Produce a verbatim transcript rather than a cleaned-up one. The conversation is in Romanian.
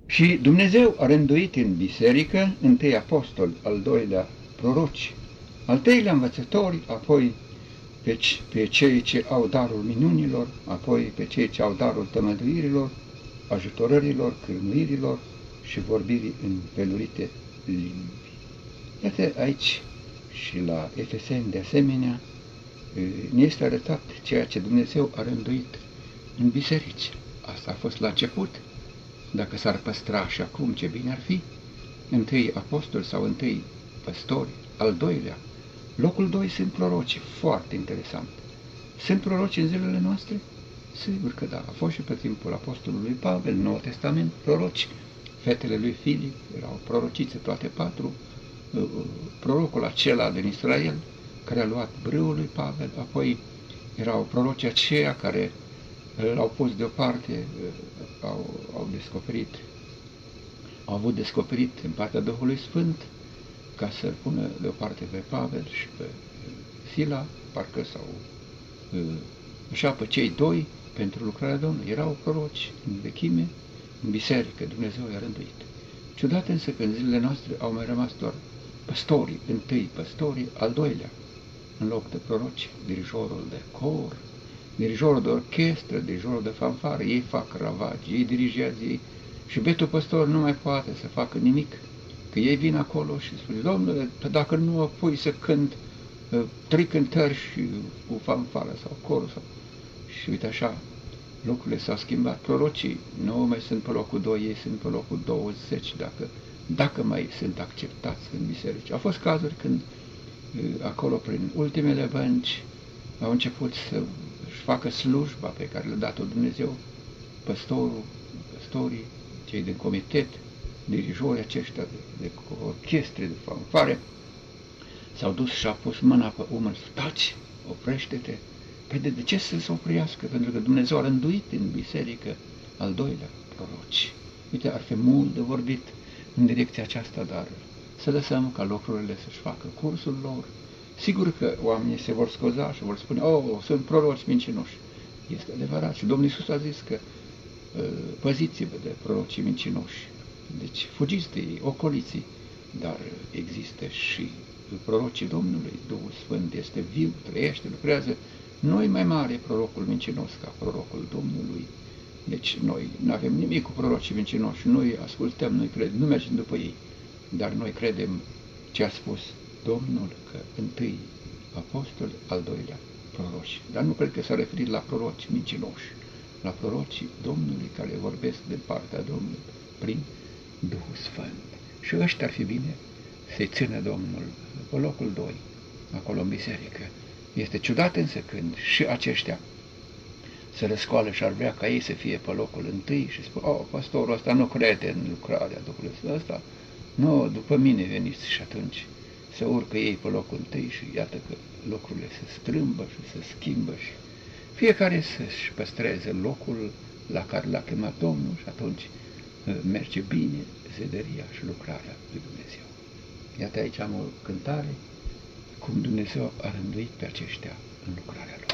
Și Dumnezeu a rânduit în biserică întâi apostoli, al doilea proroci, al treilea învățători, apoi pe, pe cei ce au darul minunilor, apoi pe cei ce au darul tămăduirilor, ajutorărilor, cârmuirilor și vorbirii în pelurite limbi. Iată aici și la Efeseni de asemenea ne este arătat ceea ce Dumnezeu a rânduit în biserici. Asta a fost la început. Dacă s-ar păstra și acum, ce bine ar fi, întâi apostoli sau întâi păstori, al doilea. Locul doi sunt proroci, foarte interesant. Sunt proroci în zilele noastre? Sigur că da, a fost și pe timpul apostolului Pavel, Noul Testament, proroci. Fetele lui Filip erau prorocițe toate patru, prorocul acela din Israel, care a luat brâul lui Pavel, apoi erau proroci aceia care l-au pus deoparte, au, au descoperit, au avut descoperit în partea Duhului Sfânt, ca să-l pună deoparte pe Pavel și pe Sila, parcă sau așa pe cei doi, pentru lucrarea Domnului. Erau proroci în vechime, în biserică, Dumnezeu i-a rânduit. Ciudat însă că în zilele noastre au mai rămas doar păstorii, întâi păstorii, al doilea, în loc de proroci, dirijorul de cor, dirijorul de orchestră, dirijorul de fanfară, ei fac ravagi, ei dirigează ei, și betul păstor nu mai poate să facă nimic, că ei vin acolo și spune, Domnule, dacă nu apoi să cânt uh, trei cântări și cu fanfară sau corul, sau... și uite așa, lucrurile s-au schimbat. Prorocii nu mai sunt pe locul doi, ei sunt pe locul douăzeci, dacă, dacă mai sunt acceptați în biserici. Au fost cazuri când acolo, prin ultimele bănci, au început să își facă slujba pe care le-a dat-o Dumnezeu, păstorul, păstorii, cei din comitet, dirijorii aceștia de, de orchestre, de fanfare, s-au dus și au pus mâna pe umăr, taci, oprește-te. Păi de, de ce să se oprească? Pentru că Dumnezeu a rânduit în biserică al doilea proroci. Uite, ar fi mult de vorbit în direcția aceasta, dar să lăsăm ca lucrurile să-și facă cursul lor. Sigur că oamenii se vor scuza și vor spune, oh, sunt proroci mincinoși. Este adevărat. Și Domnul Iisus a zis că păziți-vă de prorocii mincinoși. Deci fugiți de ei, ocoliții. Dar există și prorocii Domnului. Duhul Sfânt este viu, trăiește, lucrează. Nu e mai mare prorocul mincinos ca prorocul Domnului. Deci noi nu avem nimic cu prorocii mincinoși. Noi ascultăm, noi credem, nu mergem după ei. Dar noi credem ce a spus Domnul, că întâi apostoli, al doilea proroci. Dar nu cred că s-a referit la proroci mincinoși, la prorocii Domnului care vorbesc din partea Domnului prin Duhul Sfânt. Și ăștia ar fi bine să-i țină Domnul pe locul doi, acolo în biserică. Este ciudat însă când și aceștia se răscoală și ar vrea ca ei să fie pe locul întâi și spun, oh, pastorul ăsta nu crede în lucrarea Duhului Sfânt, ăsta, nu, după mine veniți. Și atunci se urcă ei pe locul întâi și iată că lucrurile se strâmbă și se schimbă și fiecare să-și păstreze locul la care l-a chemat Domnul și atunci merge bine zederia și lucrarea lui Dumnezeu. Iată aici am o cântare, cum Dumnezeu a rânduit pe aceștia în lucrarea lor.